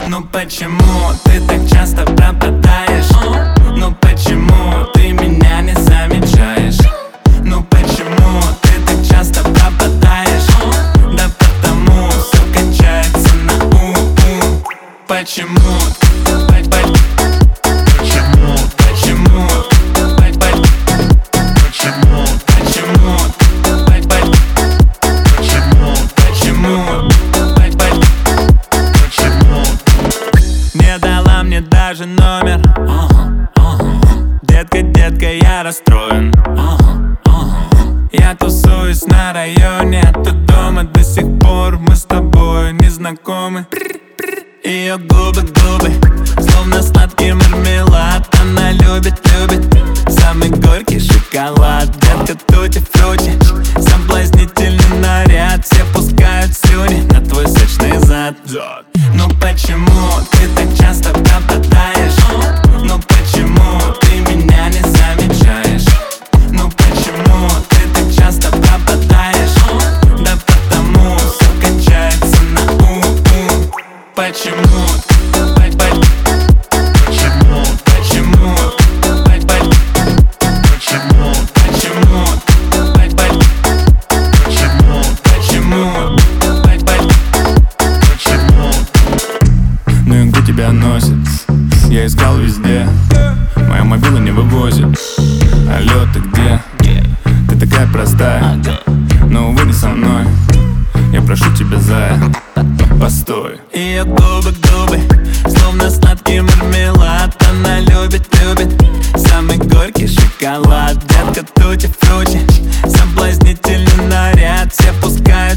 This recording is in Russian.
Ну почему ты так часто пропадаешь? Ну почему ты меня не замечаешь? Ну почему ты так часто пропадаешь? Да потому все кончается на у-у. Почему? Не дала мне даже номер. Детка, детка, я расстроен. Я тусуюсь на районе, а ты дома до сих пор. Мы с тобой не знакомы. Ее губы, губы, словно сладкий мармелад. Она любит, любит самый горький шоколад. Детка, тути-фрути, соблазнительный наряд. Все пускают слюни на твой сочный зад. Ну почему ты так часто пропадаешь? Ну почему ты меня не замечаешь? Ну почему ты так часто пропадаешь? Да потому все кончается на у-у. Почему? Ну и где тебя носит? Я искал везде, моя мобила не вывозит. Алло, ты где? Ты такая простая, но увы, не со мной. Я прошу тебя, зая, постой. Ее губы, губы, словно сладкий мармелад. Она любит, любит самый горький шоколад. Детка, тути-фрути, соблазнительный наряд. Все пускают